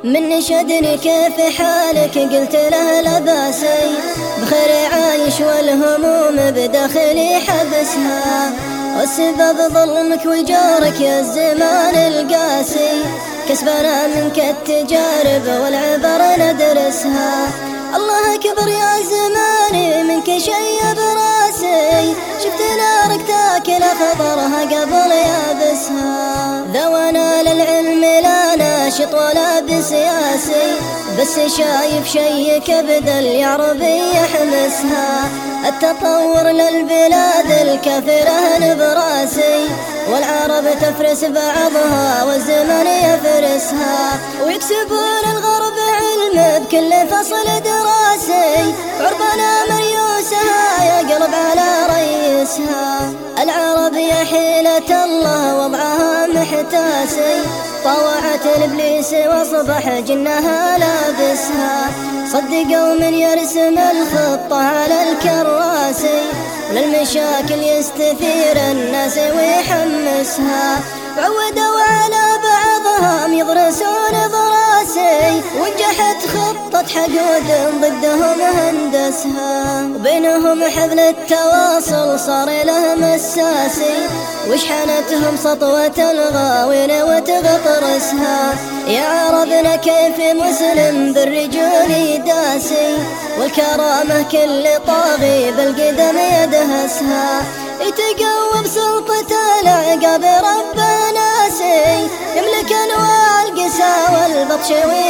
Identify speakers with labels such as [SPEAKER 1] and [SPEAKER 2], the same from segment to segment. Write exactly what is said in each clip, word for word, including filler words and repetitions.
[SPEAKER 1] من شدني كيف حالك قلت له لا باسي بخير عايش والهموم بداخلي حبسها، والسبب ظلمك وجورك يا الزمان القاسي، كسبنا منك التجارب والعبر ندرسها. الله أكبر يا زماني منك شي براسي، شفت نارك تاكل خضرها قبل يابسها. ذونا للعلم لا ناشط ولا بسياسي، بس شايف شي كبد اليعربي يحمسها. التطور للبلاد الكثيرة نبراسي، والعرب تفرس بعضها والزمن يفرسها، ويكسبون الغرب علم بكل فصل دراسي، عربنا مريوسها يا قلب على ريسها. العرب يا حيلة الله وضعها محتاسي، طوعت الابليس واصبح جنها لابسها. صدقوا من يرسم الخطة على الكراسي، وللمشاكل يستثير الناس ويحمسها. عودوا على بعضهم يضرسون ضراسي، ونجحت خطة حقود ضدهم هندسها. وبينهم حبل التواصل صار له مساسي، وشحنتهم سطوة الغاوين وتغطرسها. يا عربنا كيف مسلم بالرجول داسي، والكرامة كل طاغي بالقدم يدهسها. يتقوى بسلطة العقاب ربنا ناسي، يملك انواع القسى والبطش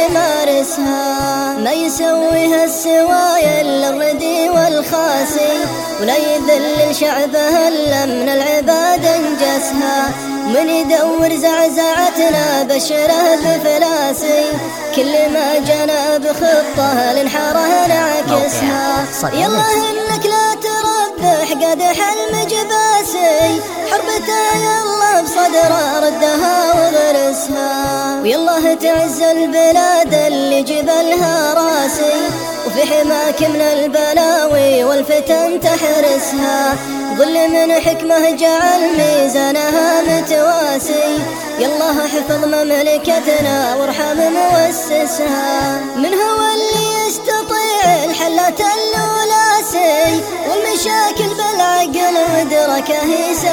[SPEAKER 1] ويمارسها. ما يسويها السوايا الا الردي والخاسي، ولا يذلل شعبه الا من العباد انجسها. من يدور زعزعتنا بشره بفلاسي، كل ما جنى بخطه لنحره نعكسها. يلا انك لا تربح قدح المجباسي، حربته يلا بصدره ردها وغرسها. ويلا تعز البلاد اللي جبلها راسي، وفي حماك من البلاوي والفتن تحرسها. ظل من حكمه جعل ميزانها متواسي، يالله حفظ مملكتنا وارحم مؤسسها. من هو اللي يستطيع الحلات اللولاسي، والمشاكل بالعقل ودركه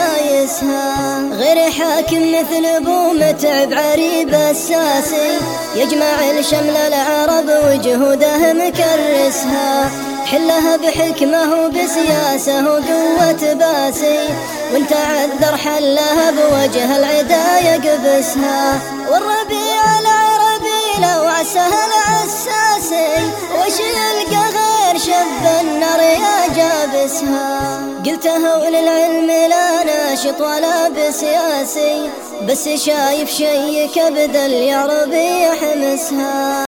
[SPEAKER 1] يسايسها. غير حاكم مثل ابو متعب عريب الساسي، يجمع الشمل العرب وجهوده مكرسها. حلها بحكمه وبسياسه وقوة باسي، وانت عذر حلها بوجه العدا يقبسها. والربيع العربي لو عسها العساسي، وش يلقى غير شب النار يا جابسها. قلتها وللعلم لا ناشط ولا بسياسي، بس شايف شي كبد اليعربي يحمسها.